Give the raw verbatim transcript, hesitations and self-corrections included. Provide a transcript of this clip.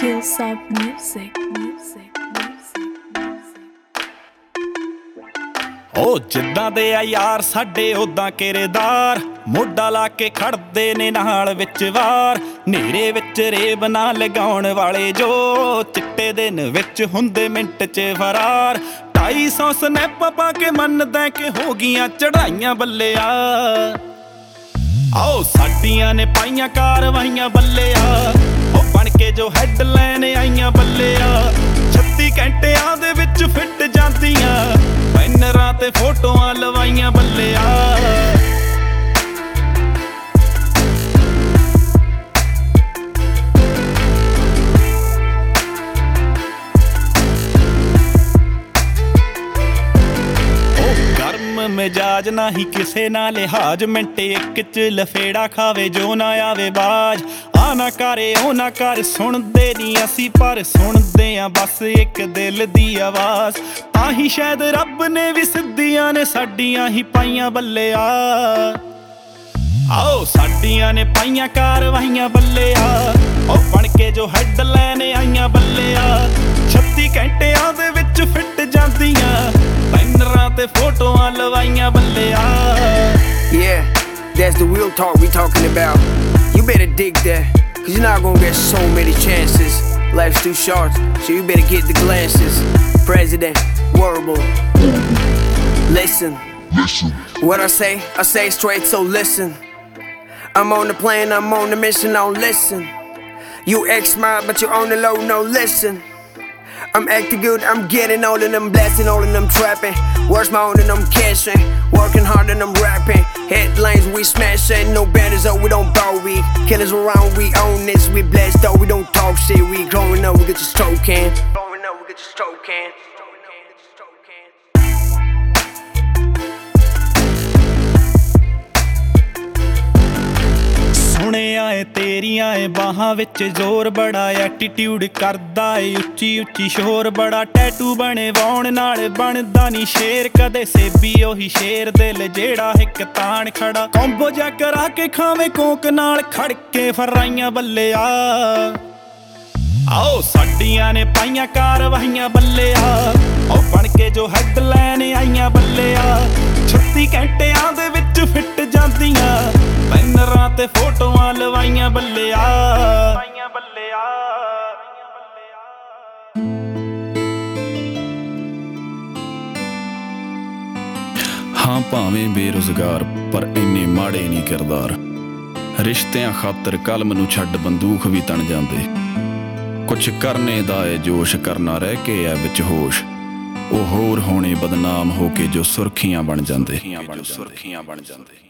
Hillsop Music, music, music, music. ਉਹ ਜਿੱਦਾਂ ਦੇ ਆ ਯਾਰ ਸਾਡੇ ਉਦਾਂ ਕਿਰਦਾਰ, ਮੋਢਾ ਲਾ ਕੇ ਖੜਦੇ ਨੇ ਨਾਲ ਵਿੱਚ ਵਾਰ। ਨੇਰੇ ਵਿੱਚ ਰੇਬ ਨਾ ਲਗਾਉਣ ਵਾਲੇ ਜੋ ਚਿੱਟੇ ਦਿਨ ਵਿੱਚ ਹੁੰਦੇ ਮਿੰਟ 'ਚ ਫਰਾਰ। ਢਾਈ ਸੌ ਸਨੈਪ ਪਾ ਕੇ ਮੰਨਦਾ ਕਿ ਹੋ ਗਈਆਂ ਚੜਾਈਆਂ ਬੱਲਿਆ। ਆਓ ਸਾਡੀਆਂ ਨੇ ਪਾਈਆਂ ਕਾਰਵਾਈਆਂ ਬੱਲਿਆ, ਉਹ ਬਣ ਕੇ ਜੋ ਹੈਡਲਾਈਨ ਆਈਆਂ ਬੱਲਿਆ। ਛੱਤੀ ਘੰਟਿਆਂ ਦੇ ਵਿੱਚ ਫਿੱਟ ਜਾਂਦੀਆਂ, ਬੈਨਰਾਂ ਤੇ ਫੋਟੋਆਂ ਲਵਾਈਆਂ ਬੱਲਿਆ। ਮਿਜਾਜ ਨਾ ਹੀ ਕਿਸੇ ਨਾਲ ਲਿਹਾਜ, ਮਿੰਟ ਇੱਕ ਚ ਲਫੇੜਾ ਖਾਵੇ ਜੋ ਨਾ ਆਵੇ ਬਾਜ। ਆ ਨਾ ਕਰੇ ਉਹ ਨਾ ਕਰ, ਸੁਣਦੇ ਨਹੀਂ ਅਸੀਂ ਪਰ ਸੁਣਦੇ ਆ ਬਸ ਇੱਕ ਦਿਲ ਦੀ ਆਵਾਜ਼। ਤਾਂ ਹੀ ਸ਼ਾਇਦ ਰੱਬ ਨੇ ਵੀ ਸਿੱਧੀਆਂ ਨੇ ਸਾਡੀਆਂ ਹੀ ਪਾਈਆਂ ਬੱਲਿਆ। ਆਓ ਸਾਡੀਆਂ ਨੇ ਪਾਈਆਂ ਕਾਰਵਾਈਆਂ ਬੱਲਿਆ, ਉਹ ਬਣ ਕੇ ਜੋ ਹੈਡਲਾਈਨ ਆਈਆਂ ਬੱਲਿਆ। ਛੱਤੀ ਘੰਟਿਆਂ ਦੇ ਵਿੱਚ ਫਿੱਟ ਜਾਂਦੀਆਂ, ਬੈਨਰਾਂ ਤੇ ਫੋਟੋਆਂ ਲਵਾਈਆਂ ਬੱਲਿਆ। Yeah, that's the real talk we talking about. You better dig that, cause you're not gonna get so many chances. Life's too short, so you better get the glances. President, Warble, listen, listen. What I say, I say straight, so listen. I'm on the plane, I'm on the mission, don't listen. You act smart, but you're on the low, no listen. I'm acting good, I'm getting all of them blasting, all of them trapping. Words my own and I'm cashing, working hard and I'm rapping. Headlines we smashing, no banners, oh we don't bow. We killers around, we own this. We blessed though, we don't talk shit. We growing up, we get your stroking. Growing up, we get your stroking. ਸੁਣਿਆ ਏ ਤੇਰੀਆਂ ਏ ਬਾਹਾਂ ਵਿੱਚ ਜ਼ੋਰ ਬੜਾ, attitude ਕਰਦਾ ਏ ਉੱਚੀ ਉੱਚੀ ਸ਼ੋਰ ਬੜਾ। ਟੈਟੂ ਬਣੇ ਵਾਉਣ ਨਾਲ ਬਣਦਾ ਨੀ ਸ਼ੇਰ, ਕਦੇ ਸੇਬੀ ਉਹੀ ਸ਼ੇਰ ਦਿਲ ਜਿਹੜਾ ਇੱਕ ਤਾਣ ਖੜਾ। ਕੰਬੋ ਜਾ ਕਰਾ ਕੇ ਖਾਵੇਂ ਕੋਕ ਨਾਲ ਖੜ ਕੇ ਫਰਾਈਆਂ ਬੱਲਿਆ। ਆਓ ਸਾਡੀਆਂ ਨੇ ਪਾਈਆਂ ਕਾਰਵਾਈਆਂ ਬੱਲਿਆ, ਉਹ ਬਣ ਕੇ ਜੋ ਹੈਡਲਾਈਨ ਆਈਆਂ ਬੱਲਿਆ। ਛੱਤੀ ਘੰਟਿਆਂ ਦੇ ਵਿੱਚ ਫਿੱਟ ਜਾਂਦੀਆਂ, ਬੈਨਰਾਂ ਤੇ ਫੋਟੋਆਂ ਲਵਾਈਆਂ ਬੱਲਿਆ। ਹਾਂ ਭਾਵੇਂ ਬੇਰੁਜ਼ਗਾਰ ਪਰ ਇੰਨੇ ਮਾੜੇ ਨਹੀਂ ਕਿਰਦਾਰ। ਰਿਸ਼ਤਿਆਂ ਖਾਤਰ ਕਲਮ ਨੂੰ ਛੱਡ ਬੰਦੂਕ ਵੀ ਤਣ ਜਾਂਦੇ। ਕੁਛ ਕਰਨੇ ਦਾ ਏ ਜੋਸ਼, ਕਰਨਾ ਰਹਿ ਕੇ ਐ ਵਿੱਚ ਹੋਸ਼। ਉਹ ਹੋਰ ਹੋਣੇ ਬਦਨਾਮ ਹੋ ਕੇ ਜੋ ਸੁਰਖੀਆਂ ਬਣ ਜਾਂਦੇ ਸੁਰਖੀਆਂ ਬਣ ਜਾਂਦੇ